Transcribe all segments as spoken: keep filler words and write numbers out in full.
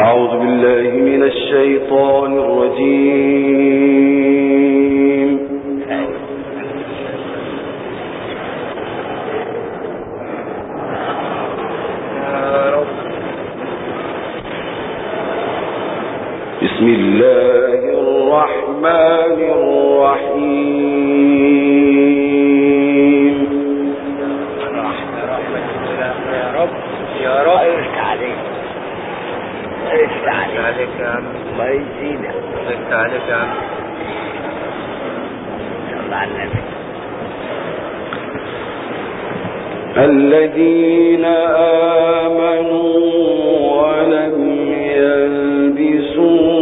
أعوذ بالله من الشيطان الرجيم. بسم الله الرحمن الرحيم. يا رب يا رب ارفع عليك ارفع عليك يا عم الله يزيدك ارفع عليك يا عم صل على النبي. الذين آمنوا ولم يلبسوا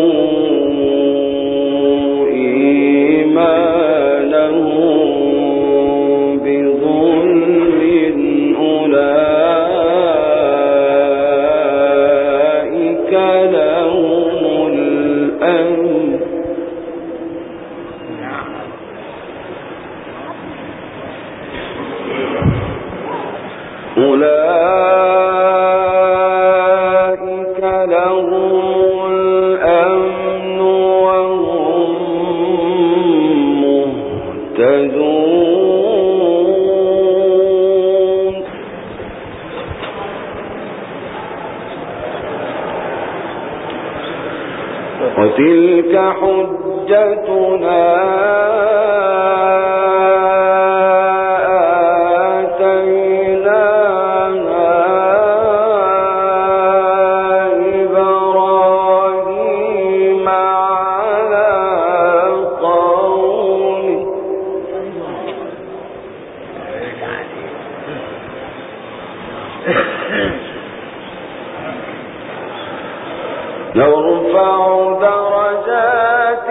أولئك لهم الأمن وهم مهتدون. وتلك حجتنا نرفع درجات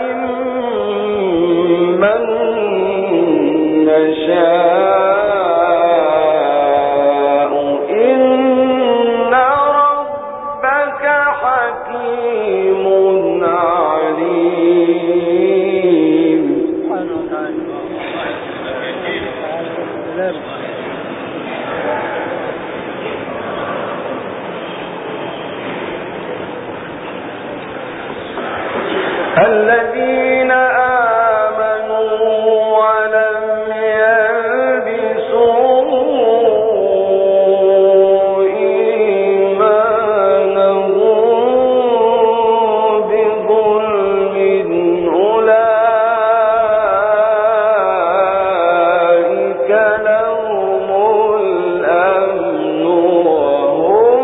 من نشاء إن ربك حكيم عليم. الذين آمنوا ولم يلبسوا إيمانهم بظلم أولئك لهم الأمن وهم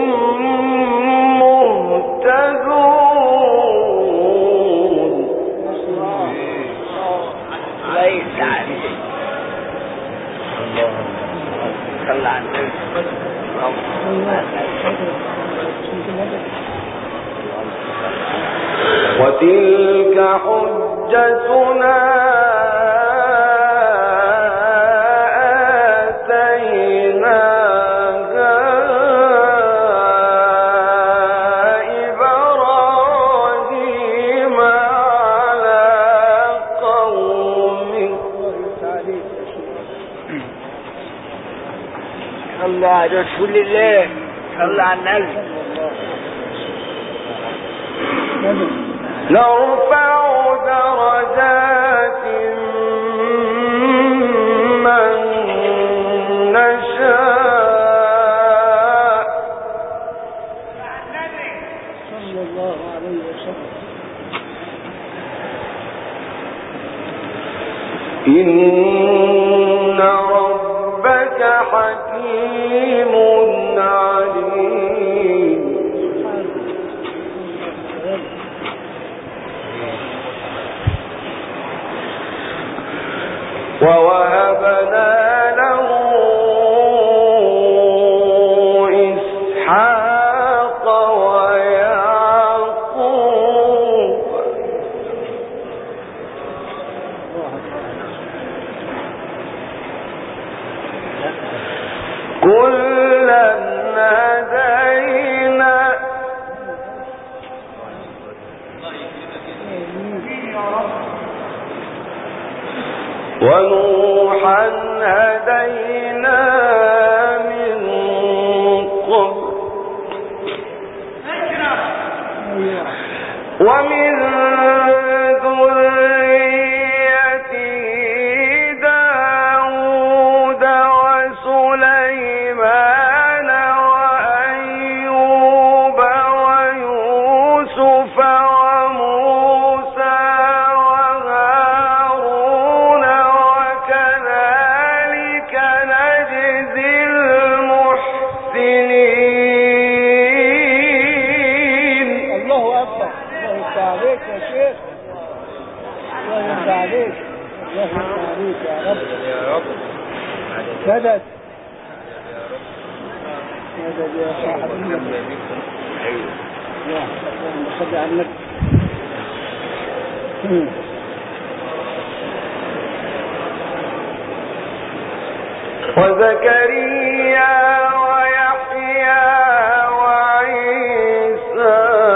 مهتدون. ليس عليك صل على النبي. وتلك حجتنا آتيناها إبراهيم على قومه. صل على رسول الله صل على النبي. نرفع درجات من نشاء صلى الله عليه وسلم. إن ربك حكيم عليم. ووهبنا له إسحاق ويعقوب كلا هدينا ونوحا هدينا من قبل ومن ذريته داود وسليمان وأيوب ويوسف وموسى وهارون وكذلك نجزي المحسنين. الله أكبر. الله يفتح عليك يا شيخ. الله يفتح عليك. الله يفتح عليك يا رب. يا رب. مدد. مدد يا صاحب المدد. ايوه. يا اللهم صل على النبي. وزكريا ويحيى وعيسى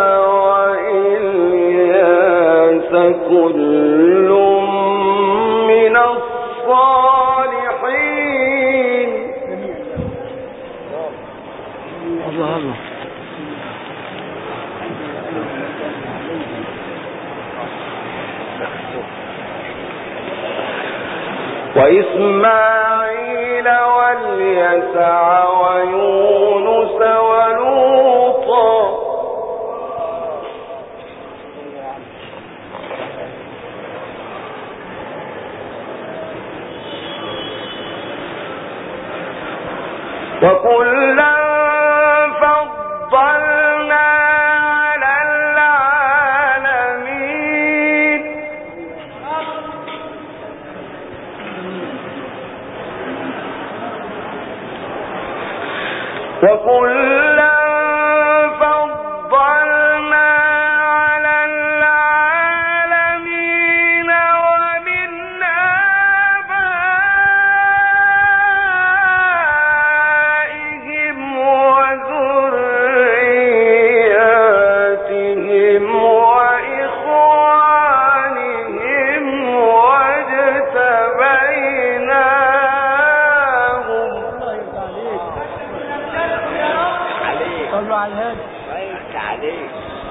وإلياس كل من الصالحين. الله الله. وإسماعيل واليسع ويونس ولوطا وكلا فضلنا على العالمين. وكلا فضلنا على العالمين ومن آبائهم وذرياتهم وإخوانهم واجتبيناهم. صلوا على الهادي. الله يفتح عليك.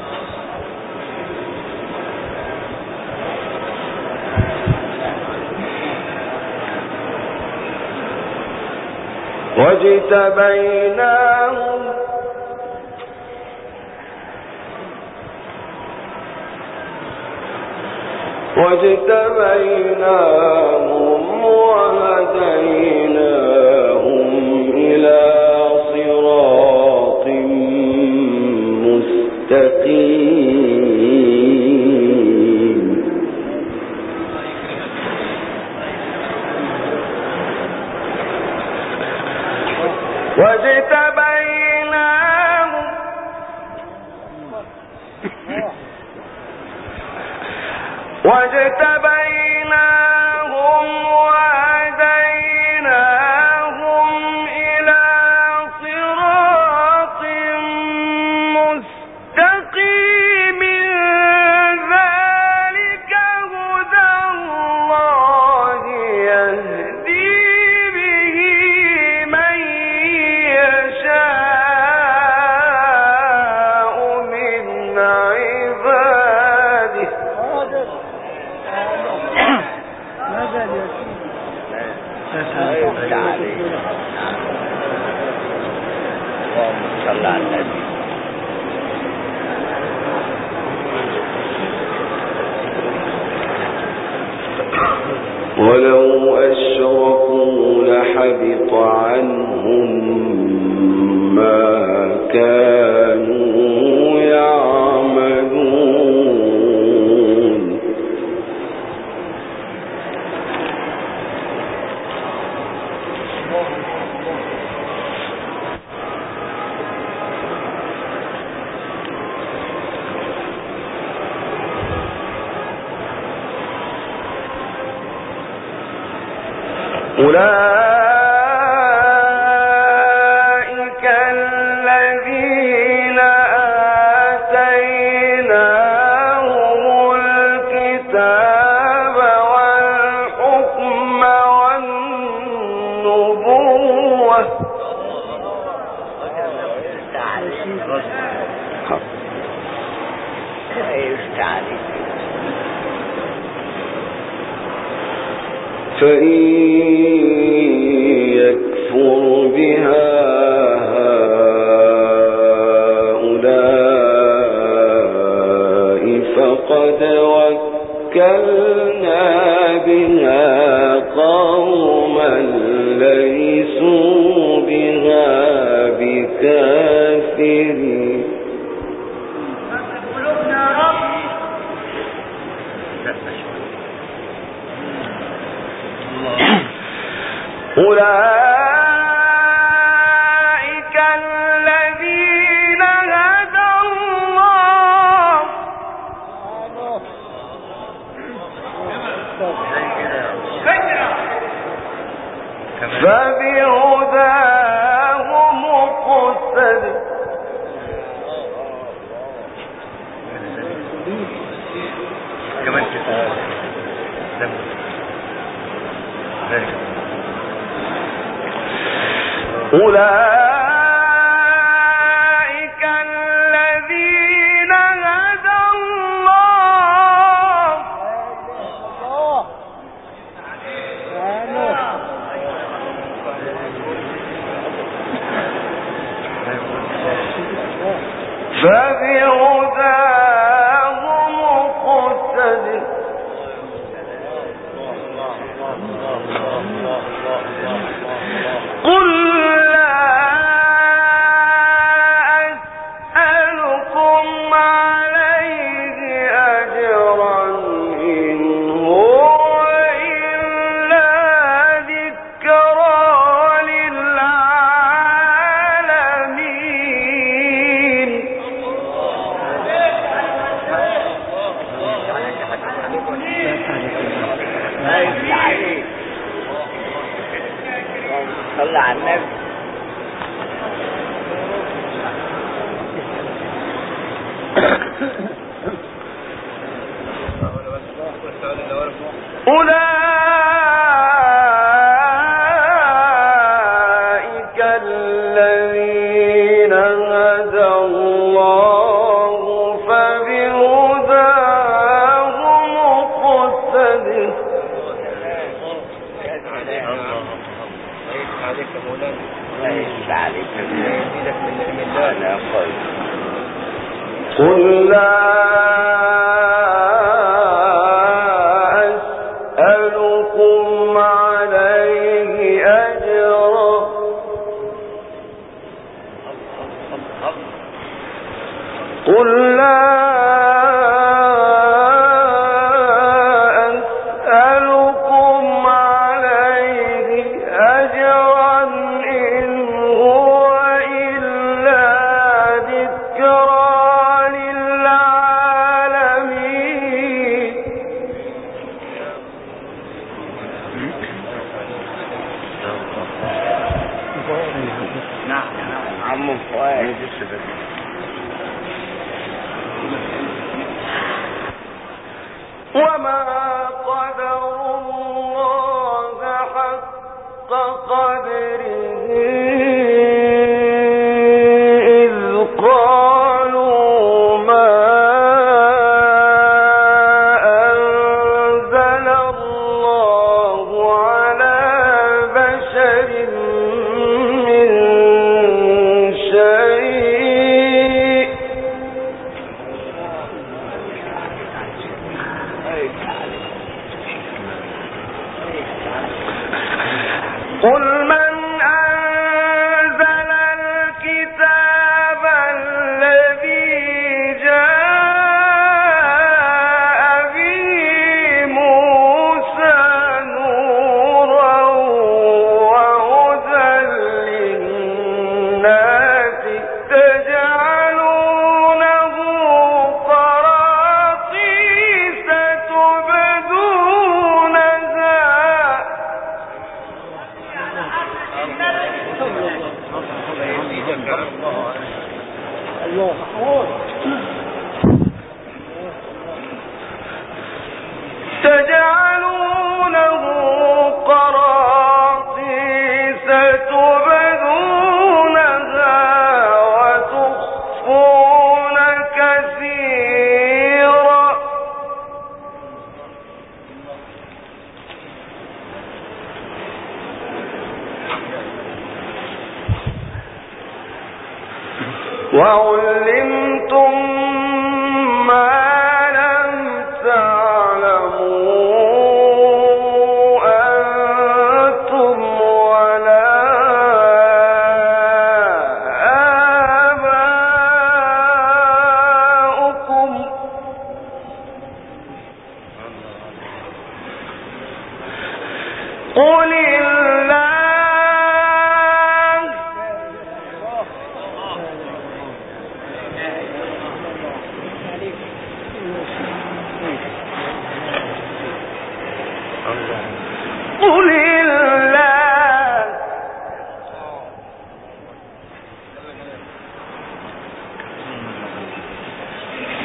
واجتبيناهم واجتبيناهم وهديناهم إلى صراط مستقيم. واجتبيناهم واجتبيناهم وهديناهم إلى صراط مستقيم. ذلك هدى الله يهدي به من يشاء من عباده. مدد يا الله يفتح عليك. اللهم صل على النبي. ولو أشركوا لحبط عنهم ما كانوا يعملون. أولئك الذين آتيناهم الكتاب والحكم والنبوة. فإن يكفر بها هؤلاء فقد وكلنا بها قوما ليسوا بها بكافرين. أولئك الذين هدى الله فبهداه مقتدٍ. أولئك الذين هدى الله فبهداه مقتدٍ. قل صلى على النبي. أولئك الذين هدى الله فبهداه مقتدٍ. عليك مولانا ليس عليك يزيدك من نعم الله. أنا قل قل لا أسألكم عليه أجرا قل لا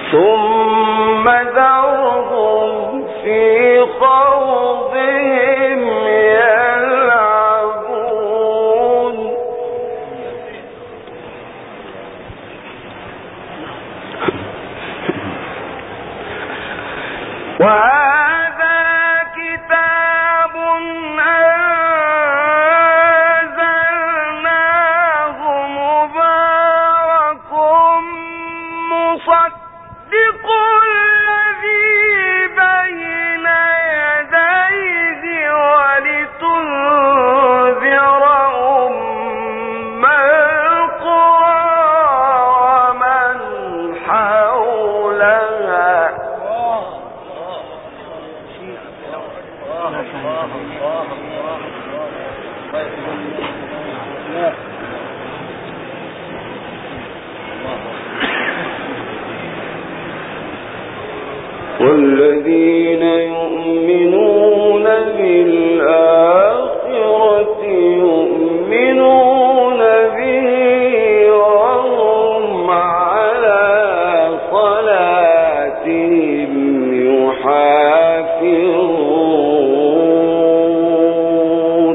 ثم ذرهم في خوضهم يلعبون وهذا كتاب أنزلناه مبارك مصدق الذي بين يديه ولتنذر أم القرى ومن حولها والذين يؤمنون بالآخرة يؤمنون به وهم على صلاتهم يحافظون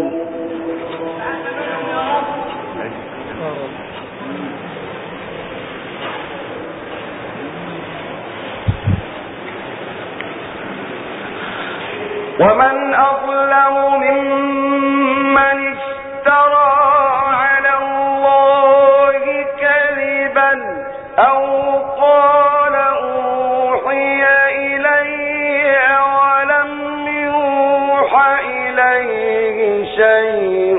ومن أظلم ممن افترى على الله كذبا أو قال أوحي إلي ولم يوحى إليه شيء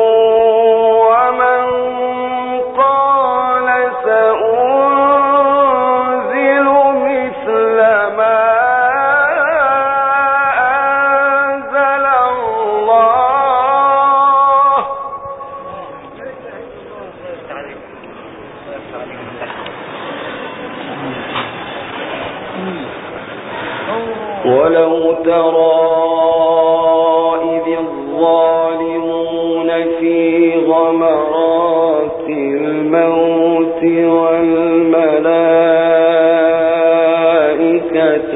ومن قال سأنزل مثل ما ولو ترى إذ الظالمون في غمرات الموت والملائكة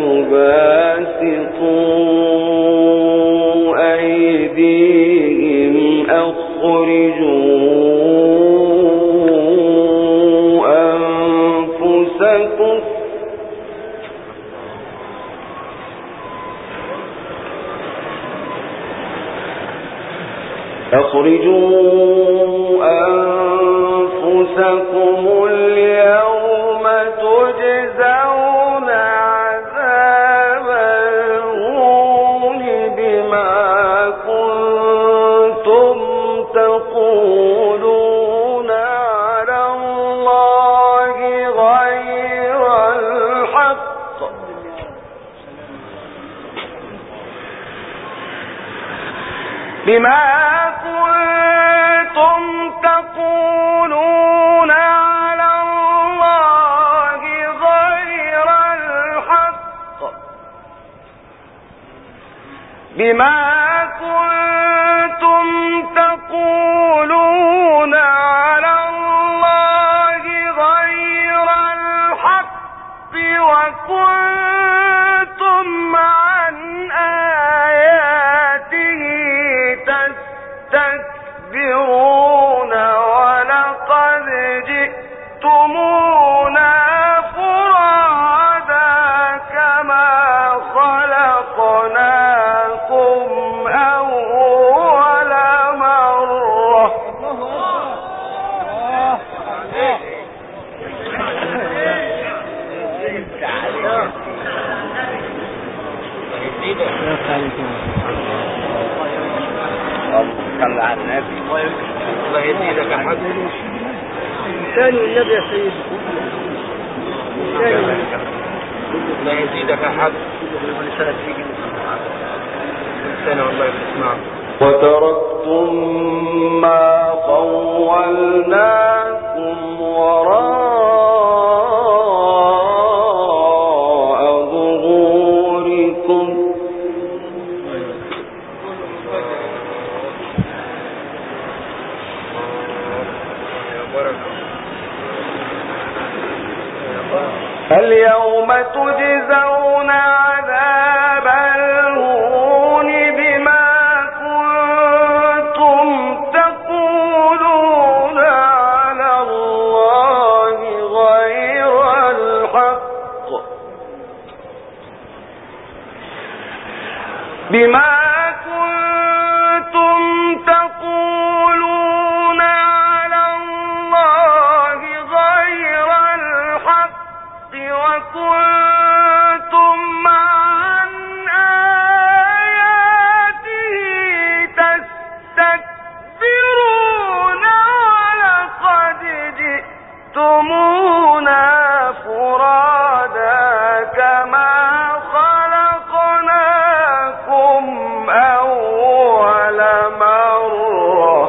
باسطوا أيديهم أخرجوا أنفسكم أخرجوا أنفسكم اليوم تجزون عذاب الهون بما كنتم تقولون على الله غير الحق بما كنتم تقولون على الله غير الحق بما كنتم تقولون على الله غير الحق وكنتم عن آياته تستكبرون ولقد جئتمونا فرادا كما خلقناكم أول مرة صلى على النبي الله يزيدك يا حاج ثاني النبي يا سيدي الله يزيدك يا حاج سنة والله بتسمع وتركتم ما خولناكم وراء ظهوركم اليوم اليوم تجزون عذاب الهون بما كنتم تقولون على الله غير الحق بما كنتم تقولون على الله غير الحق وكنتم عن آياته تستكبرون ولقد جئتمونا فرادا كما خلقناكم أول مرة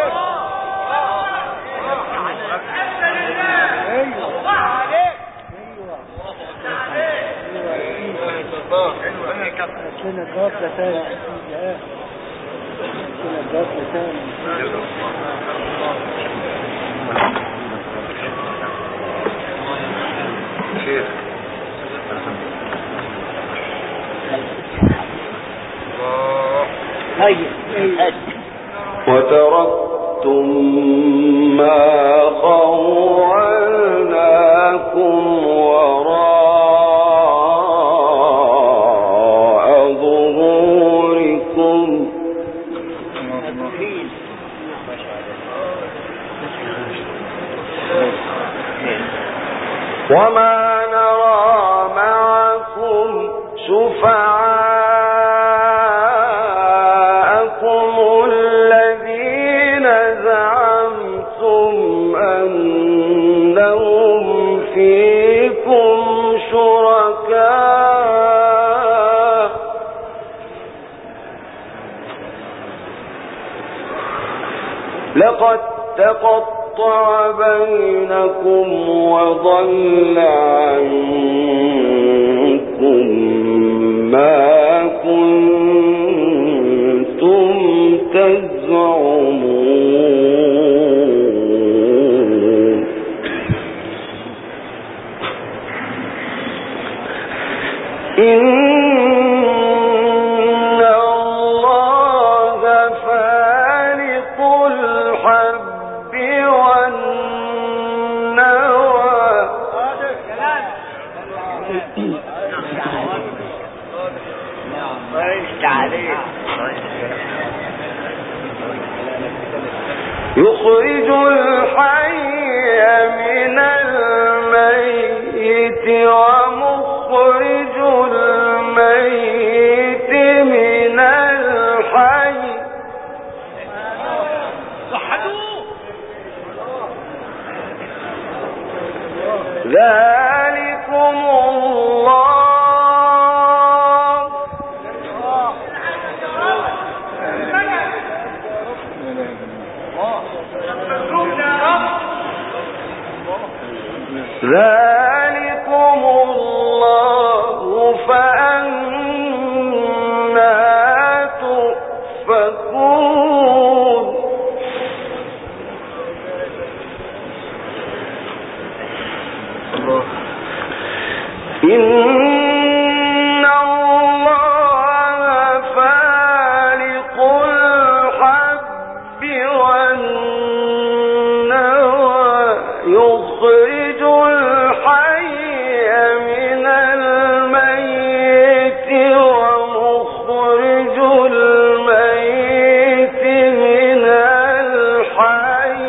كنا الغافلة تاني كنا الغافلة تاني شيخ وتركتم ما خولناكم وراء ظهوركم وما نرى معكم شفعاءكم الذين زعمتم أنهم فيكم شركاء لقد تقطع بينكم وضل عنكم ما كنتم تزعمون إن الله فالق الحب والنوى يخرج الحي من الميت ومخرج الميت من الحي ذلكم الله ذلكم الله فأنا تؤفكون إن الله فالق الحب والنوى يخرج الحي من الميت ومخرج الميت من الحي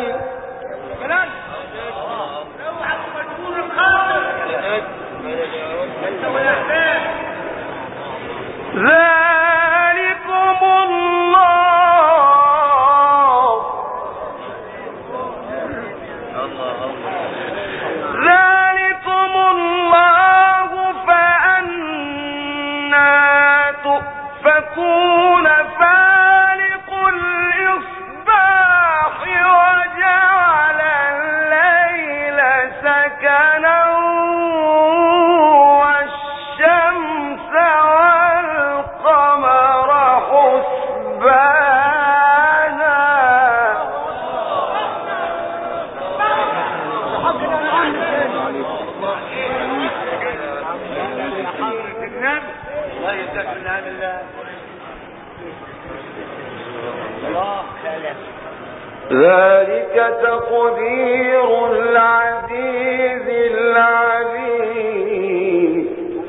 ذلك تقدير العزيز العليم.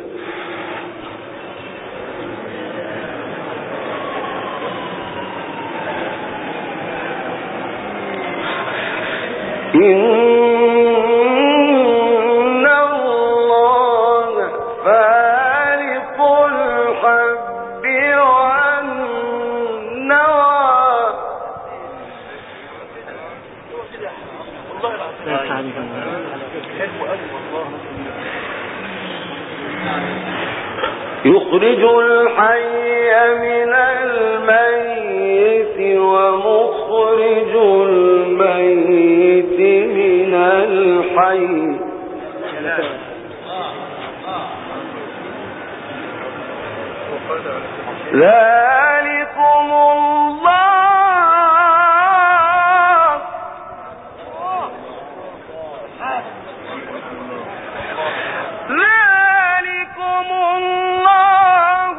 إن الله فالق الحب والنوى. يخرج الحي من الميت ومخرج الميت من الحي. ذلكم الله ذلكم الله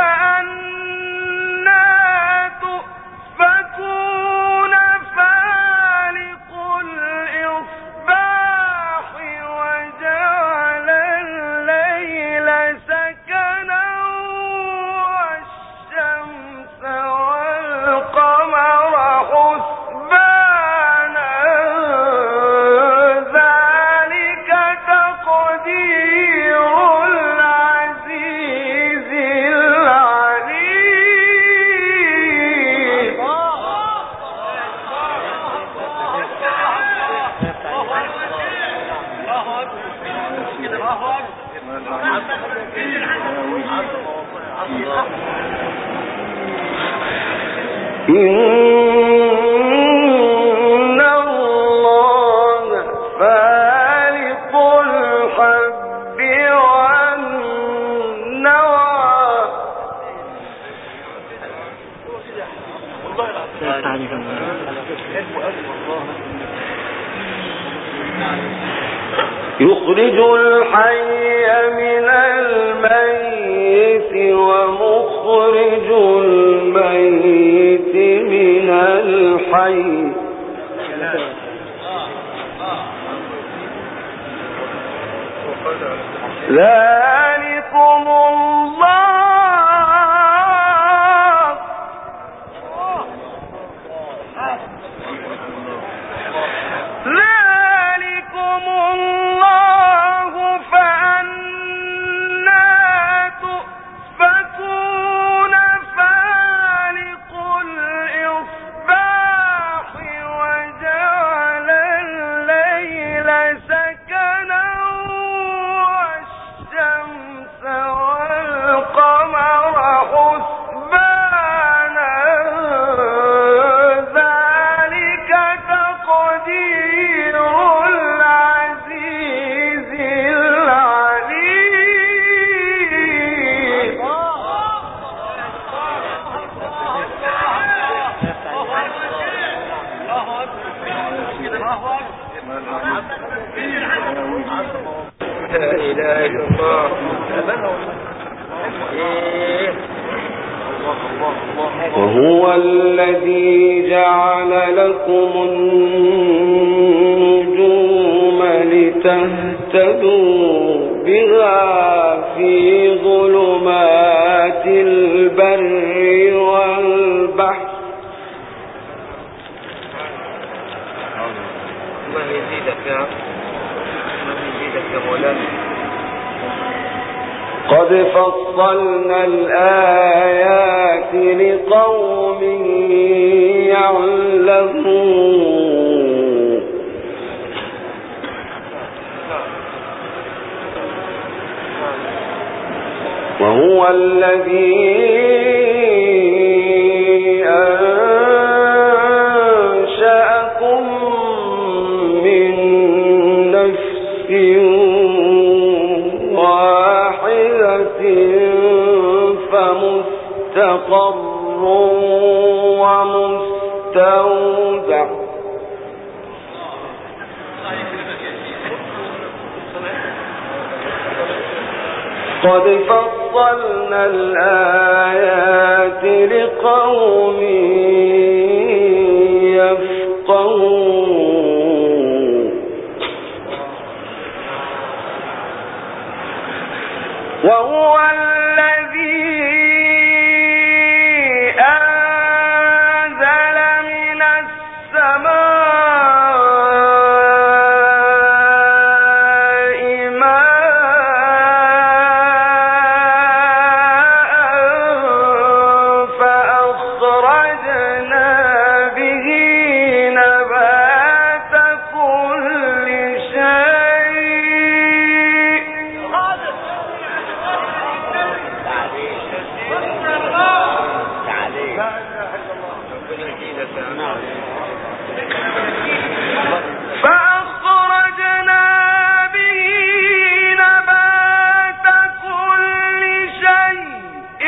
فأنا تؤفكون. فالق الإصباح وجعل الليل سكنا والشمس والقمر حسبانا. ذلك تقدير العزيز العليم. إن الله فالق الحب والنوى. يخرج الحي من الميت ومخرج الميت من الحي. ذلكم الله ذلكم الله فأنا تؤفكون. فالق الإصباح وجعل الليل سكنا والشمس والقمر حسبانا. ذلك تقدير العزيز العليم. لا إله إلا الله. وهو الذي جعل لكم النجوم لتهتدوا بها في ظلمات البر والبحر. الله يزيدك يا الله يزيدك يا مولانا. قد فصلنا الآيات لقوم يعلمون. وهو الذي أنشأكم من نفس واحدة فمستقر ومستودع. قد فصلنا الآيات لقوم يفقهون وهو الذي أنزل من السماء ماء فأخرجنا به نبات كل شيء فأخرجنا به نبات كل شيء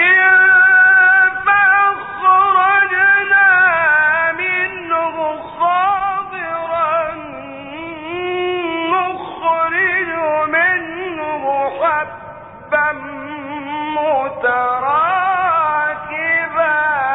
فأخرجنا منه خضرا نخرج منه حبا متراكبا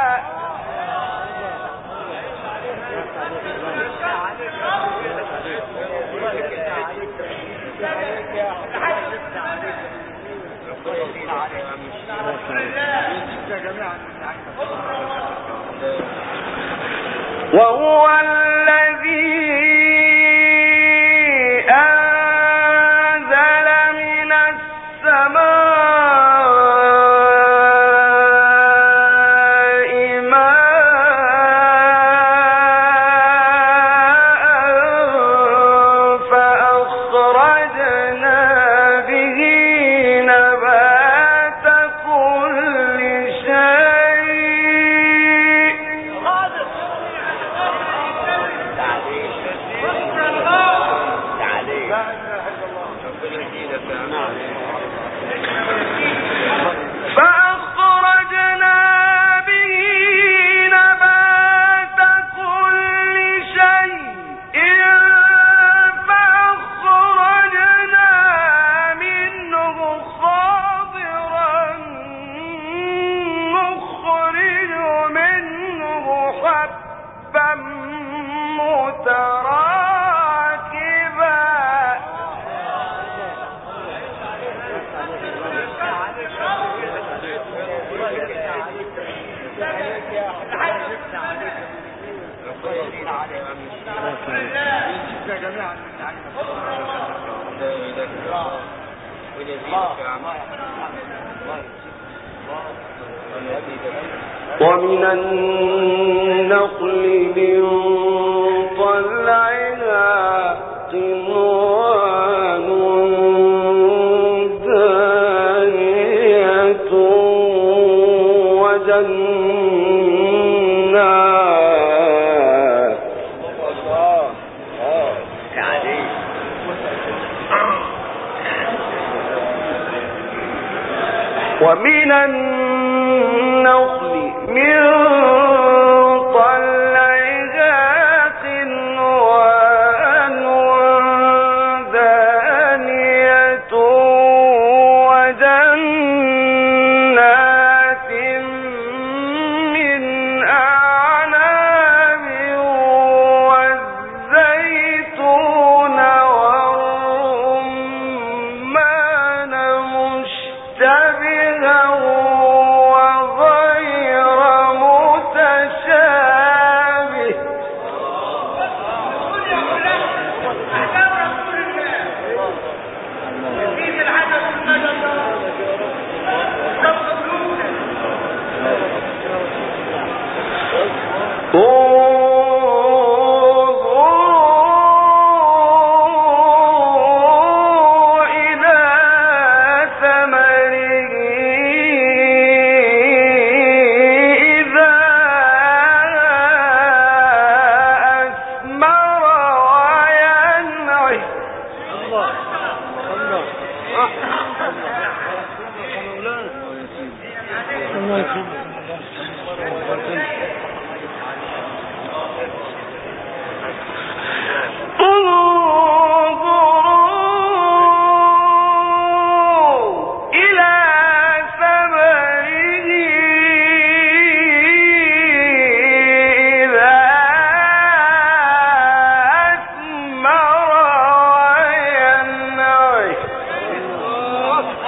وهو الذي أنزل من السماء ماء فأخرجنا به نبات كل شيء فأخرجنا به نبات كل شيء فأخرجنا منه خضرا نخرج منه حبا متراكبا ومن النخل من طلعها قنوان دانية وجنات ومن النخل من طلعها قنوان دانية وجنات من أعناب والزيتون والرمان مشتبها وغير متشابه انظروا إلى ثمره إذا أثمر وينعه انظروا إلى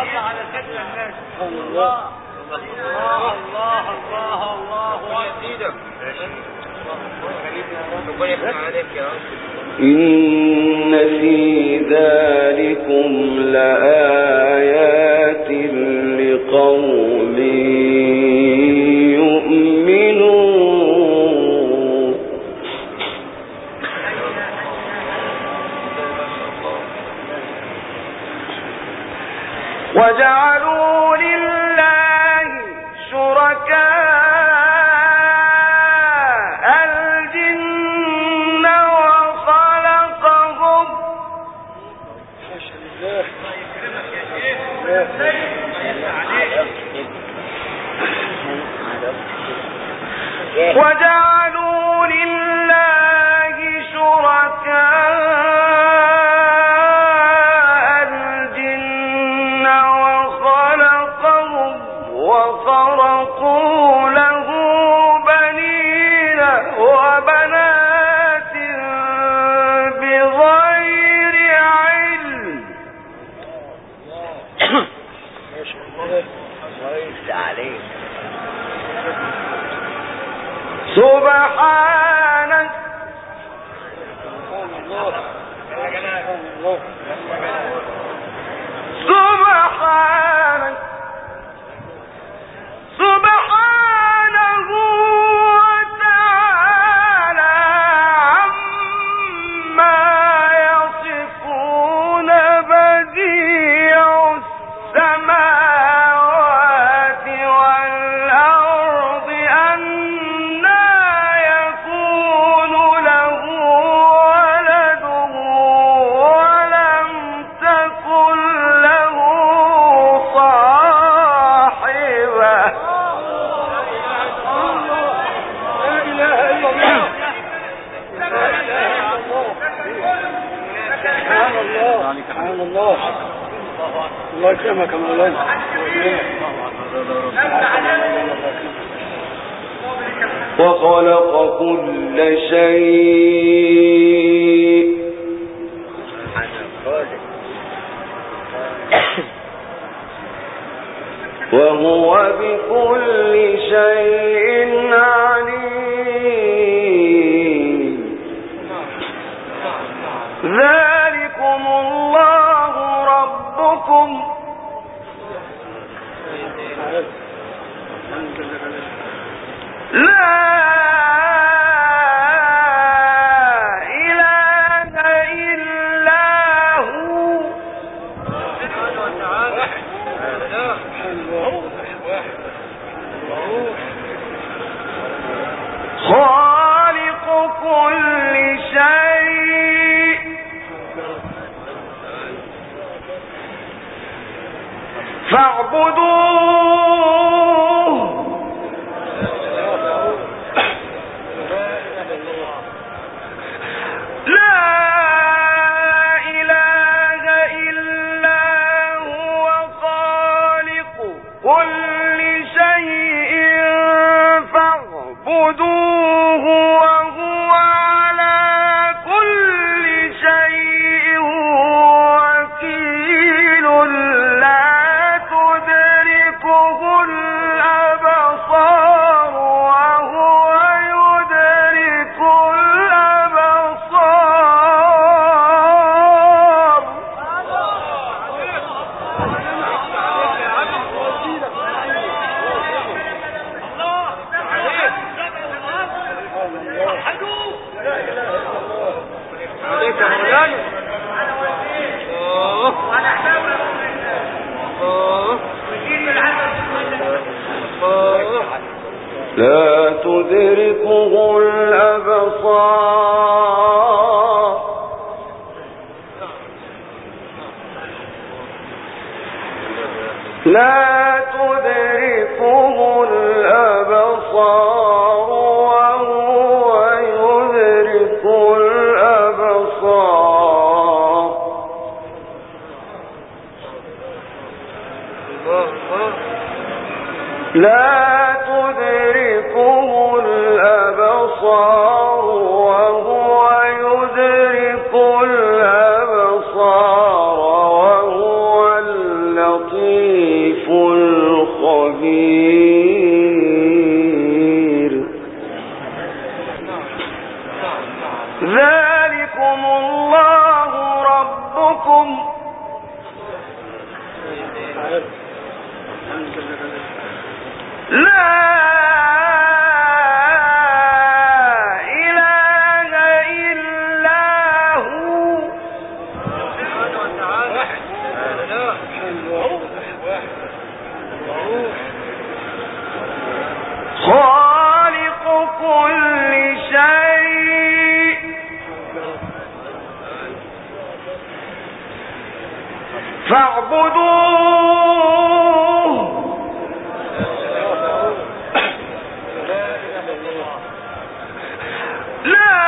على سجل الناس. الله الله الله الله الله يزيدك. ربنا يفتح عليك يا رب. إن في ذلكم لآيات لقوم يؤمنون. وجعلوا لله شركاء وجعلوا لله شركاء الجن وخلقهم وخرقوا له بنين وبنات بغير علم. سبحانك سبحانك سبحانه وتعالى عما يصفون بديع السماوات والأرض أنى يكون له ولد ولم تكن له صاحبة. لا إله إلا الله. سبحان الله سبحان الله. الله يكرمك يا مولانا. وخلق كل شيء وهو بكل شيء عليم. ذلكم الله ربكم لا إله إلا هو خالق كل شيء فاعبدوه لا إله إلا هو خالق كل شيء فاعبدوه وهو على كل شيء وكيل. لا تدركه الأبصار وهو يدرك الأبصار. عليك يا مولانا. لا تدركه الأبصار لا تدركه الأبصار وهو يدرك الأبصار. لا تدركه الأبصار وهو يدرك الأبصار وهو اللطيف اللطيف الخبير. ذلكم الله ربكم لا إله إلا هو خالق كل شيء فاعبدوه لا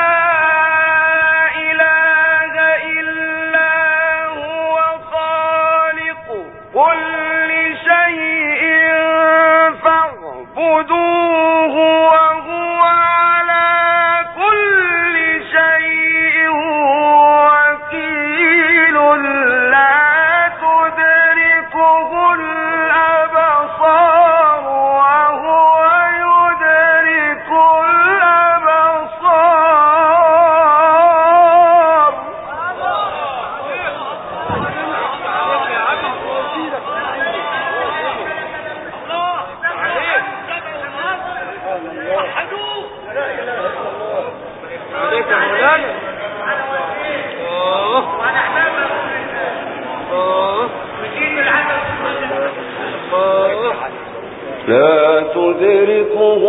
إله إلا هو خالق كل شيء فاعبدوه وهو على كل شيء وكيل. لا تدركه الأبصار وهو يدرك الأبصار. لا تدركه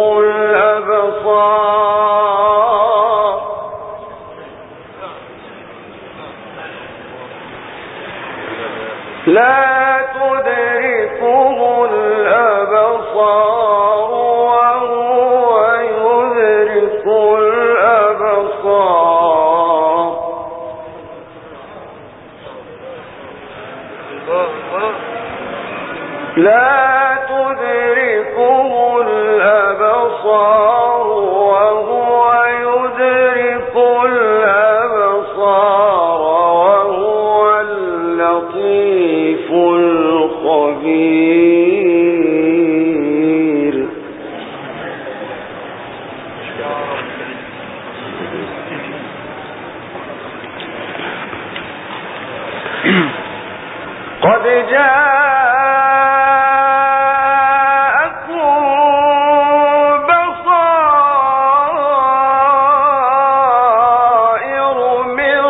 الأبصار لا تدركه الأبصار وهو يدرك الأبصار. لا تدركه الأبصار وهو يدرك الأبصار وهو اللطيف الخبير. قد جاءكم بصائر من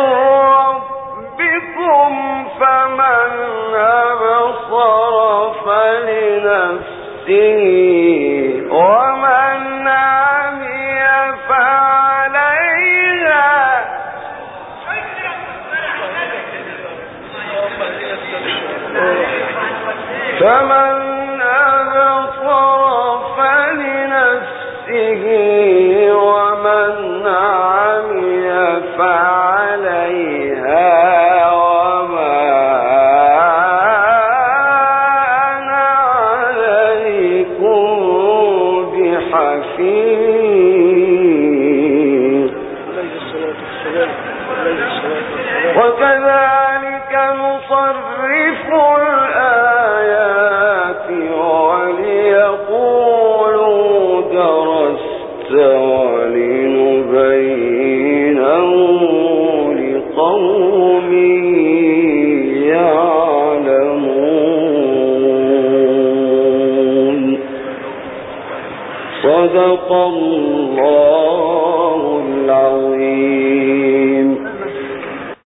ربكم فمن أبصر فلنفسه ومن عمي فعليها. فمن أبصر فلنفسه ومن عمي فعليها وما أنا عليكم بحفيظ. وكذلك نصرف الآيات وليقولوا درست ولنبينه لقوم يعلمون. صدق الله العظيم.